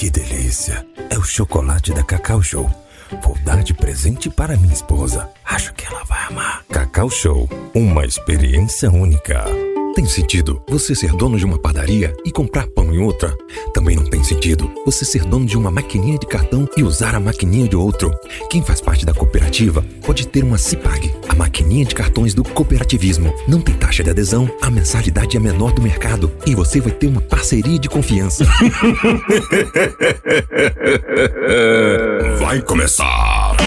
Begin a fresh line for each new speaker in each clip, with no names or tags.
que delícia! É o chocolate da Cacau Show. Vou dar de presente para minha esposa. Acho que ela vai amar. Cacau Show, uma experiência única. Tem sentido você ser dono de uma padaria e comprar pão em outra? Também não tem sentido você ser dono de uma maquininha de cartão e usar a maquininha de outro. Quem faz parte da cooperativa pode ter uma Cipag, a maquininha de cartões do cooperativismo. Não tem taxa de adesão, a mensalidade é a menor do mercado e você vai ter uma parceria de confiança.
Vai começar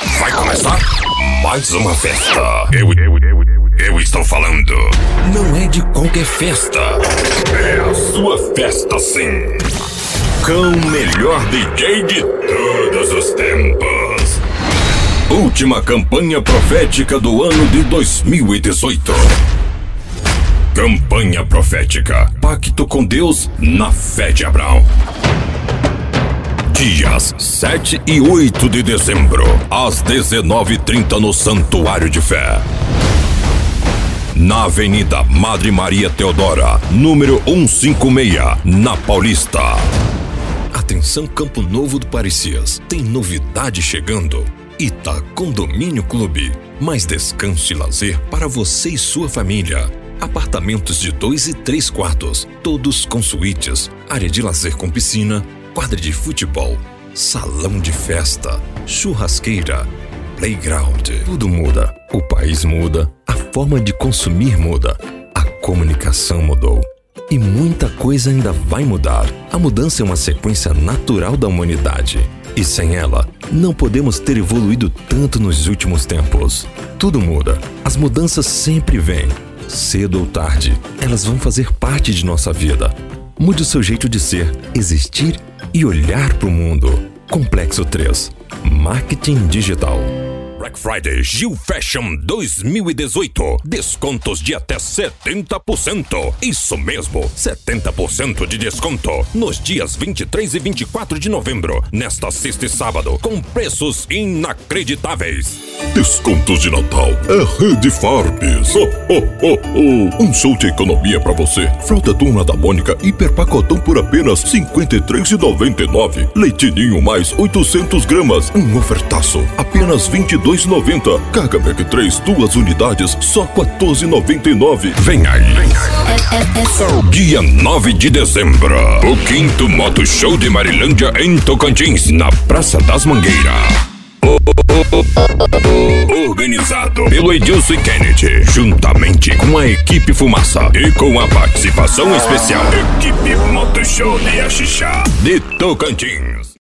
mais uma festa. Eu estou falando.
Não é de qualquer festa.
É a sua festa, sim. Com o melhor DJ de todos os tempos. Última campanha profética do ano de 2018. Campanha profética. Pacto com Deus na fé de Abraão. Dias 7 e 8 de dezembro, às 19h30 no Santuário de Fé. Na Avenida Madre Maria Teodora, número 156, na Paulista.
Atenção Campo Novo do Parecias, tem novidade chegando. Ita Condomínio Clube, mais descanso e lazer para você e sua família. Apartamentos de 2 e 3 quartos, todos com suítes, área de lazer com piscina, quadra de futebol, salão de festa, churrasqueira, playground. Tudo muda, o país muda, a forma de consumir muda, a comunicação mudou. E muita coisa ainda vai mudar. A mudança é uma sequência natural da humanidade. E sem ela, não podemos ter evoluído tanto nos últimos tempos. Tudo muda. As mudanças sempre vêm. Cedo ou tarde, elas vão fazer parte de nossa vida. Mude o seu jeito de ser, existir e olhar para o mundo. Complexo 3. Marketing Digital.
Black Friday Gil Fashion 2018. Descontos de até 70%. Isso mesmo, 70% de desconto nos dias 23 e 24 de novembro, nesta sexta e sábado, com preços inacreditáveis.
Descontos de Natal é Rede Farpes. Um show de economia pra você. Fralda Turma da Mônica hiperpacotão por apenas R$ 53,99. Leitinho mais 800 gramas. Um ofertaço, apenas R$ 22,90. Carga Mac 3, 2 unidades, só R$ 14,99.
Vem aí. Dia 9 de dezembro, o 5º Moto Show de Marilândia em Tocantins, na Praça das Mangueiras. Organizado pelo Edilson e Kennedy, juntamente com a equipe Fumaça e com a participação especial Equipe Moto Show de Axixá de Tocantins.